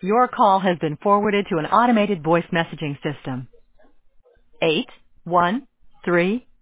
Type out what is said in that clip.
Your call has been forwarded to an automated voice messaging system. 813